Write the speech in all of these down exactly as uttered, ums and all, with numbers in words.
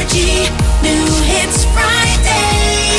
Energy New Hits Friday.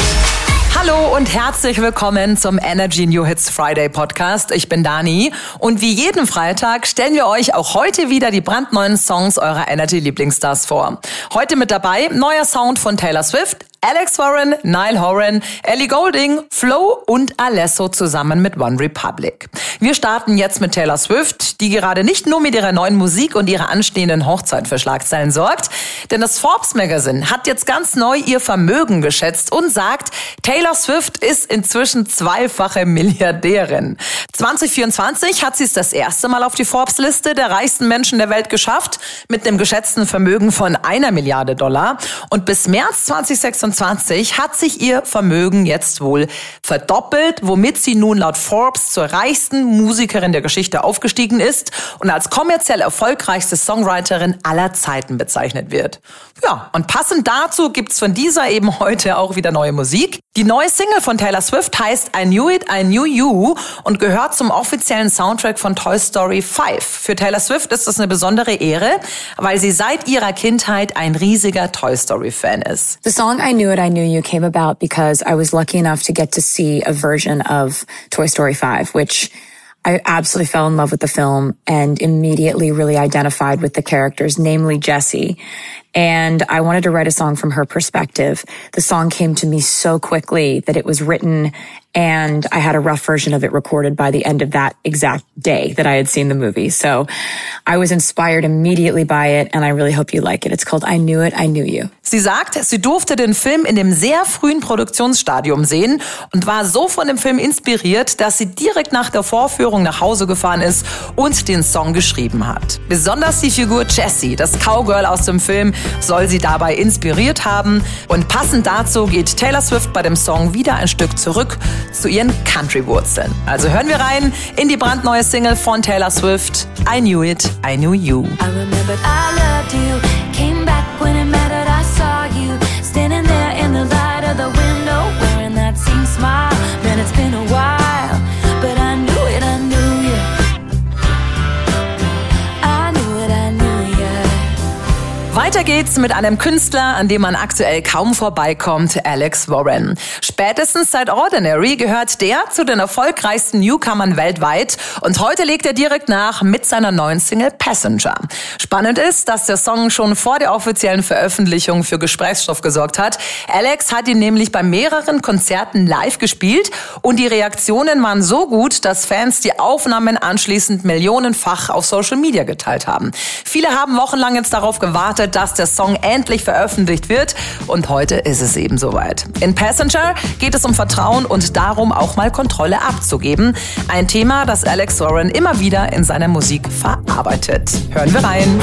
Hallo und herzlich willkommen zum Energy New Hits Friday Podcast. Ich bin Dani und wie jeden Freitag stellen wir euch auch heute wieder die brandneuen Songs eurer Energy-Lieblingsstars vor. Heute mit dabei neuer Sound von Taylor Swift, Alex Warren, Niall Horan, Ellie Goulding, Flo und Alesso zusammen mit One Republic. Wir starten jetzt mit Taylor Swift, die gerade nicht nur mit ihrer neuen Musik und ihrer anstehenden Hochzeit für Schlagzeilen sorgt, denn das Forbes Magazine hat jetzt ganz neu ihr Vermögen geschätzt und sagt, Taylor Swift ist inzwischen zweifache Milliardärin. zwanzig vierundzwanzig hat sie es das erste Mal auf die Forbes-Liste der reichsten Menschen der Welt geschafft, mit einem geschätzten Vermögen von einer Milliarde Dollar. Und bis März zwanzig sechsundzwanzig hat sich ihr Vermögen jetzt wohl verdoppelt, womit sie nun laut Forbes zur reichsten Musikerin der Geschichte aufgestiegen ist und als kommerziell erfolgreichste Songwriterin aller Zeiten bezeichnet wird. Ja, und passend dazu gibt's von dieser eben heute auch wieder neue Musik. Die neue Single von Taylor Swift heißt I Knew It, I Knew You und gehört zum offiziellen Soundtrack von Toy Story fünf. Für Taylor Swift ist das eine besondere Ehre, weil sie seit ihrer Kindheit ein riesiger Toy Story Fan ist. The song I Knew It, I Knew You came about because I was lucky enough to get to see a version of Toy Story five, which I absolutely fell in love with the film and immediately really identified with the characters, namely Jessie. And I wanted to write a song from her perspective. The song came to me so quickly that it was written and I had a rough version of it recorded by the end of that exact day that I had seen the movie. So I was inspired immediately by it and I really hope you like it. It's called I Knew It, I Knew You. Sie sagt, sie durfte den Film in dem sehr frühen Produktionsstadium sehen und war so von dem Film inspiriert, dass sie direkt nach der Vorführung nach Hause gefahren ist und den Song geschrieben hat. Besonders die Figur Jessie, das Cowgirl aus dem Film, soll sie dabei inspiriert haben. Und passend dazu geht Taylor Swift bei dem Song wieder ein Stück zurück zu ihren Country-Wurzeln. Also hören wir rein in die brandneue Single von Taylor Swift, I Knew It, I Knew You. I remembered I loved you. Came back when it mattered. I saw you standing there in the light of the window, wearing that same smile. Man, it's been a while, but I knew it, I knew you. I knew it, I knew you. Weiter geht's mit einem Künstler, an dem man aktuell kaum vorbeikommt, Alex Warren. Spätestens seit Ordinary gehört der zu den erfolgreichsten Newcomern weltweit und heute legt er direkt nach mit seiner neuen Single Passenger. Spannend ist, dass der Song schon vor der offiziellen Veröffentlichung für Gesprächsstoff gesorgt hat. Alex hat ihn nämlich bei mehreren Konzerten live gespielt und die Reaktionen waren so gut, dass Fans die Aufnahmen anschließend millionenfach auf Social Media geteilt haben. Viele haben wochenlang jetzt darauf gewartet, dass der Song endlich veröffentlicht wird und heute ist es eben soweit. In Passenger geht es um Vertrauen und darum, auch mal Kontrolle abzugeben. Ein Thema, das Alex Warren immer wieder in seiner Musik verarbeitet. Hören wir rein.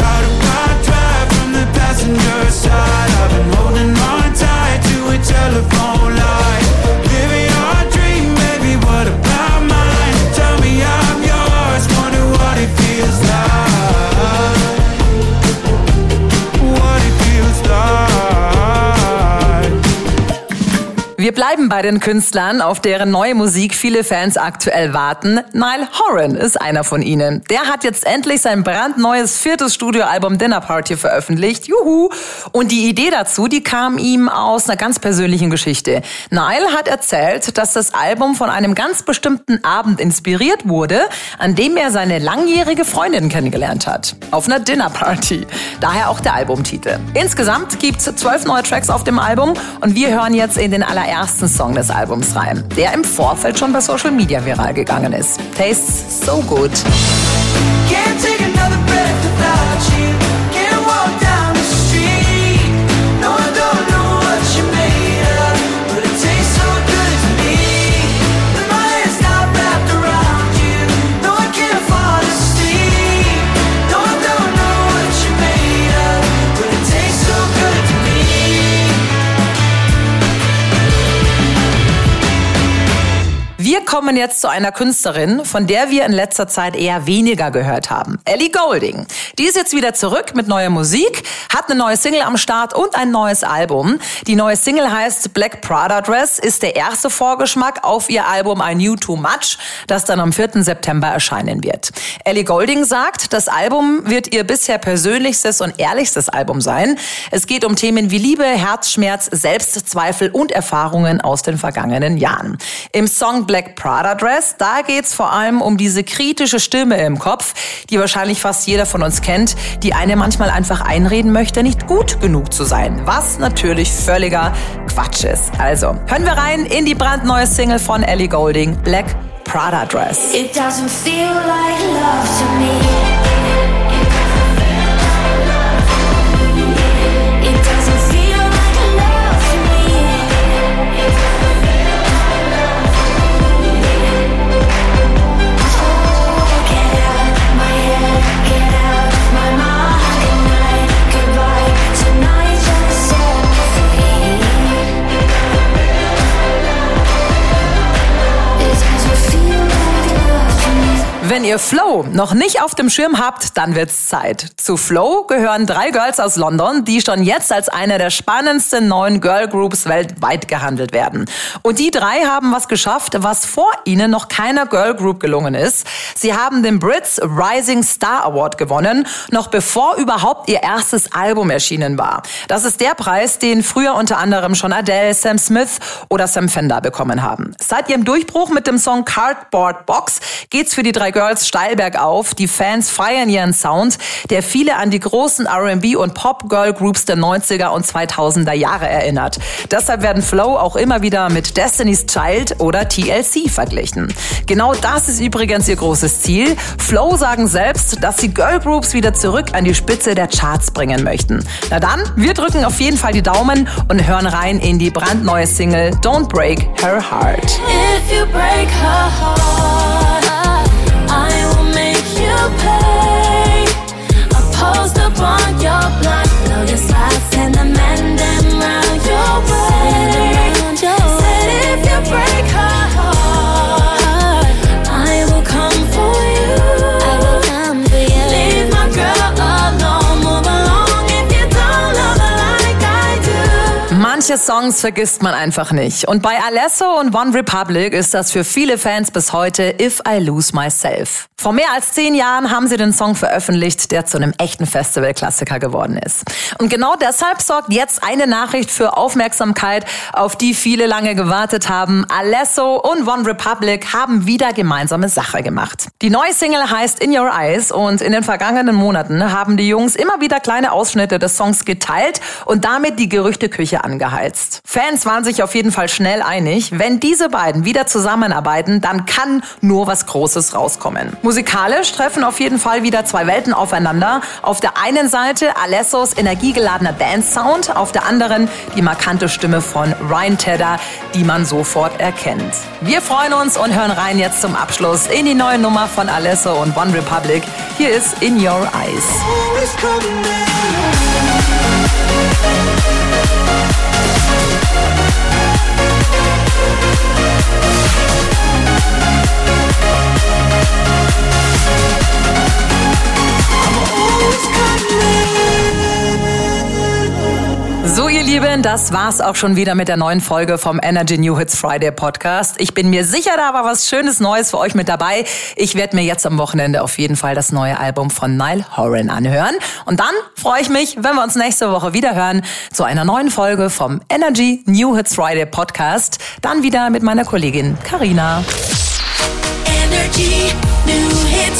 Wir bleiben bei den Künstlern, auf deren neue Musik viele Fans aktuell warten. Niall Horan ist einer von ihnen. Der hat jetzt endlich sein brandneues viertes Studioalbum Dinner Party veröffentlicht. Juhu! Und die Idee dazu, die kam ihm aus einer ganz persönlichen Geschichte. Niall hat erzählt, dass das Album von einem ganz bestimmten Abend inspiriert wurde, an dem er seine langjährige Freundin kennengelernt hat. Auf einer Dinner Party. Daher auch der Albumtitel. Insgesamt gibt's zwölf neue Tracks auf dem Album und wir hören jetzt in den allerersten ersten Song des Albums rein, der im Vorfeld schon bei Social Media viral gegangen ist. Tastes so good. Can't take another breath without you. Can't walk down the street. No, I don't know what you're made of, but it tastes so good to me. With my hands not wrapped around you. No, I can't fall asleep. No, I don't know what you're made of, but it tastes so good to me. Wir kommen jetzt zu einer Künstlerin, von der wir in letzter Zeit eher weniger gehört haben. Ellie Goulding. Die ist jetzt wieder zurück mit neuer Musik, hat eine neue Single am Start und ein neues Album. Die neue Single heißt Black Prada Dress, ist der erste Vorgeschmack auf ihr Album I Knew Too Much, das dann am vierten September erscheinen wird. Ellie Goulding sagt, das Album wird ihr bisher persönlichstes und ehrlichstes Album sein. Es geht um Themen wie Liebe, Herzschmerz, Selbstzweifel und Erfahrungen aus den vergangenen Jahren. Im Song Black Prada Dress, da geht's vor allem um diese kritische Stimme im Kopf, die wahrscheinlich fast jeder von uns kennt, die einem manchmal einfach einreden möchte, nicht gut genug zu sein, was natürlich völliger Quatsch ist. Also, hören wir rein in die brandneue Single von Ellie Goulding, Black Prada Dress. It doesn't feel like love to me. It doesn't feel like love to me. Oh, get out my head, get out my mind. Good night, goodbye, tonight just set me free. It doesn't feel like love to me. Wenn ihr Flow noch nicht auf dem Schirm habt, dann wird's Zeit. Zu Flow gehören drei Girls aus London, die schon jetzt als eine der spannendsten neuen Girlgroups weltweit gehandelt werden. Und die drei haben was geschafft, was vor ihnen noch keiner Girlgroup gelungen ist. Sie haben den Brits Rising Star Award gewonnen, noch bevor überhaupt ihr erstes Album erschienen war. Das ist der Preis, den früher unter anderem schon Adele, Sam Smith oder Sam Fender bekommen haben. Seit ihrem Durchbruch mit dem Song Cardboard Box geht's für die drei Girls steil bergauf. Die Fans feiern ihren Sound, der viele an die großen R and B und Pop-Girl-Groups der neunziger und zweitausender Jahre erinnert. Deshalb werden Flow auch immer wieder mit Destiny's Child oder T L C verglichen. Genau das ist übrigens ihr großes Ziel. Flow sagen selbst, dass sie Girlgroups wieder zurück an die Spitze der Charts bringen möchten. Na dann, wir drücken auf jeden Fall die Daumen und hören rein in die brandneue Single Don't Break Her Heart. If you break her heart, I will make you pay. A post up on your block, blow your slots and the men them round your way. Said if you break her heart, I will come for you. I will come for you. Leave my girl alone, move along if you don't love her like I do. Manche Songs vergisst man einfach nicht. Und bei Alesso und One Republic ist das für viele Fans bis heute If I Lose Myself. Vor mehr als zehn Jahren haben sie den Song veröffentlicht, der zu einem echten Festivalklassiker geworden ist. Und genau deshalb sorgt jetzt eine Nachricht für Aufmerksamkeit, auf die viele lange gewartet haben. Alesso und One Republic haben wieder gemeinsame Sache gemacht. Die neue Single heißt In Your Eyes und in den vergangenen Monaten haben die Jungs immer wieder kleine Ausschnitte des Songs geteilt und damit die Gerüchteküche angeheizt. Fans waren sich auf jeden Fall schnell einig, wenn diese beiden wieder zusammenarbeiten, dann kann nur was Großes rauskommen. Musikalisch treffen auf jeden Fall wieder zwei Welten aufeinander. Auf der einen Seite Alessos energiegeladener Dance-Sound, auf der anderen die markante Stimme von Ryan Tedder, die man sofort erkennt. Wir freuen uns und hören rein jetzt zum Abschluss in die neue Nummer von Alesso und One Republic. Hier ist In Your Eyes. Always coming down. So, ihr Lieben, das war's auch schon wieder mit der neuen Folge vom Energy New Hits Friday Podcast. Ich bin mir sicher, da war was Schönes Neues für euch mit dabei. Ich werde mir jetzt am Wochenende auf jeden Fall das neue Album von Niall Horan anhören. Und dann freue ich mich, wenn wir uns nächste Woche wieder hören zu einer neuen Folge vom Energy New Hits Friday Podcast. Dann wieder mit meiner Kollegin Carina. Energy, new hits.